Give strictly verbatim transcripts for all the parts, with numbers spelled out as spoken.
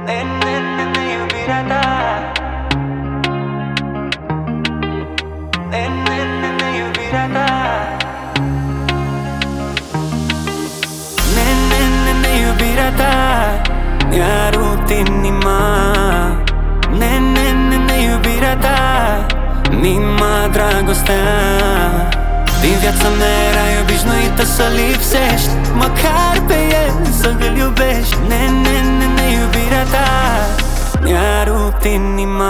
Iubirea ta, iubirea ta, iubirea ta mi-a rupt inima. Iubirea ta mi-a dragostea. Din viața mea erai obișnuită să lipsești, măcar pe el să-l iubești. Iubirea ta mi-a rupt inima.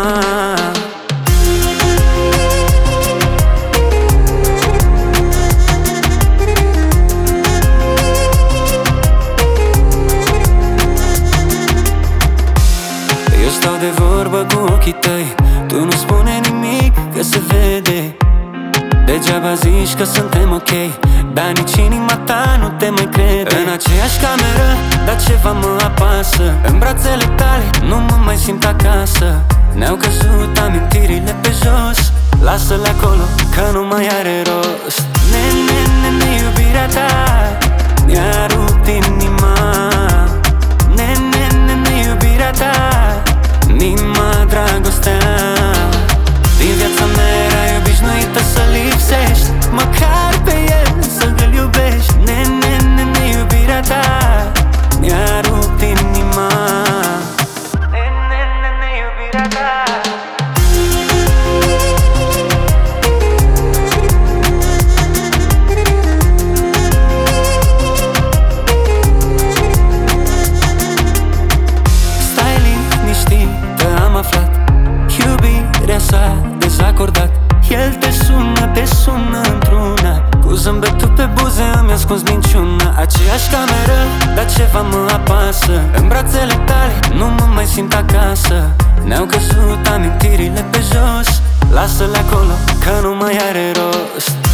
Eu stau de vorbă cu ochii tăi, tu nu spune nimic, că se vede. Degeaba zici că suntem ok, dar nici inima ta nu te mai crede. În aceeași cameră, dar ceva mă apasă. În brațele tale nu mă mai simt acasă. Ne-au căzut amintirile pe jos, lasă-le acolo, că nu mai are rost. Iubirea ta mi-a rupt inima. Iubirea ta mi-a dragostea. Din viața mea erai obișnuită să lipsești, măcar pe el să-l iubești. Iubirea ta mi-a rupt inima. Iubirea ta. Stai liniștit, că am aflat, iubirea s-a dezacordat. El te sună, te sună într-una, cu zâmbetul pe buze îmi ascuns minciuna. Aceeași cameră, dar ceva mă apasă. În brațele tale nu mă mai simt acasă. Ne-au căzut amintirile pe jos, lasă-le acolo, că nu mai are rost.